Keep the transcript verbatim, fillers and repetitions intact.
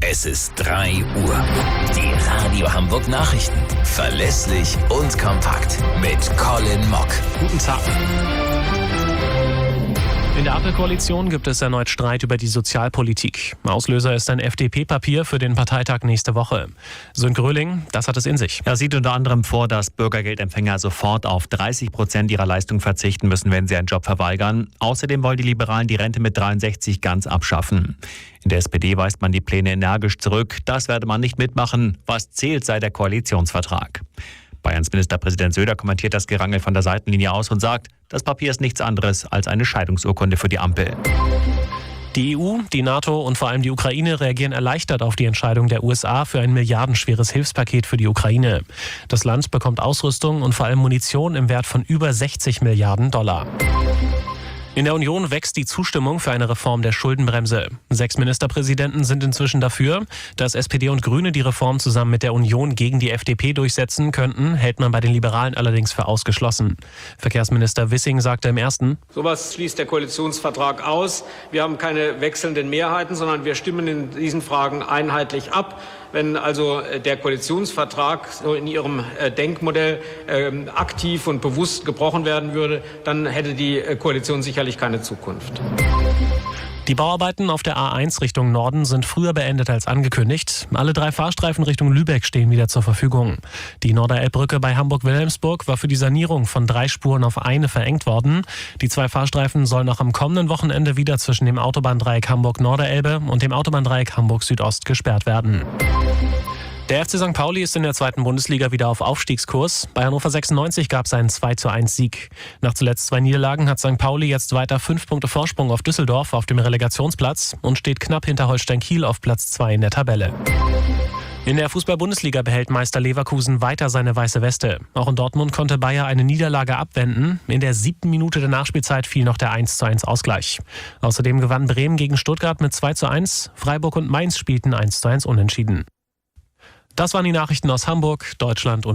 Es ist drei Uhr. Die Radio Hamburg Nachrichten. Verlässlich und kompakt. Mit Colin Mock. Guten Tag. In der Ampelkoalition gibt es erneut Streit über die Sozialpolitik. Auslöser ist ein F D P-Papier für den Parteitag nächste Woche. Sönke Röhling, das hat es in sich. Er sieht unter anderem vor, dass Bürgergeldempfänger sofort auf dreißig Prozent ihrer Leistung verzichten müssen, wenn sie einen Job verweigern. Außerdem wollen die Liberalen die Rente mit dreiundsechzig ganz abschaffen. In der S P D weist man die Pläne energisch zurück. Das werde man nicht mitmachen. Was zählt, sei der Koalitionsvertrag. Bayerns Ministerpräsident Söder kommentiert das Gerangel von der Seitenlinie aus und sagt, das Papier ist nichts anderes als eine Scheidungsurkunde für die Ampel. Die E U, die NATO und vor allem die Ukraine reagieren erleichtert auf die Entscheidung der U S A für ein milliardenschweres Hilfspaket für die Ukraine. Das Land bekommt Ausrüstung und vor allem Munition im Wert von über sechzig Milliarden Dollar. In der Union wächst die Zustimmung für eine Reform der Schuldenbremse. Sechs Ministerpräsidenten sind inzwischen dafür. Dass S P D und Grüne die Reform zusammen mit der Union gegen die F D P durchsetzen könnten, hält man bei den Liberalen allerdings für ausgeschlossen. Verkehrsminister Wissing sagte im ersten: Sowas schließt der Koalitionsvertrag aus. Wir haben keine wechselnden Mehrheiten, sondern wir stimmen in diesen Fragen einheitlich ab. Wenn also der Koalitionsvertrag so in Ihrem Denkmodell äh, aktiv und bewusst gebrochen werden würde, dann hätte die Koalition sicherlich keine Zukunft. Die Bauarbeiten auf der A eins Richtung Norden sind früher beendet als angekündigt. Alle drei Fahrstreifen Richtung Lübeck stehen wieder zur Verfügung. Die Norderelbbrücke bei Hamburg-Wilhelmsburg war für die Sanierung von drei Spuren auf eine verengt worden. Die zwei Fahrstreifen sollen noch am kommenden Wochenende wieder zwischen dem Autobahndreieck Hamburg-Norderelbe und dem Autobahndreieck Hamburg-Südost gesperrt werden. Der F C Sankt Pauli ist in der zweiten Bundesliga wieder auf Aufstiegskurs. Bei Hannover sechsundneunzig gab es einen zwei zu eins Sieg. Nach zuletzt zwei Niederlagen hat Sankt Pauli jetzt weiter fünf Punkte Vorsprung auf Düsseldorf auf dem Relegationsplatz und steht knapp hinter Holstein Kiel auf Platz zwei in der Tabelle. In der Fußball-Bundesliga behält Meister Leverkusen weiter seine weiße Weste. Auch in Dortmund konnte Bayer eine Niederlage abwenden. In der siebten Minute der Nachspielzeit fiel noch der eins zu eins Ausgleich. Außerdem gewann Bremen gegen Stuttgart mit zwei zu eins. Freiburg und Mainz spielten eins zu eins unentschieden. Das waren die Nachrichten aus Hamburg, Deutschland und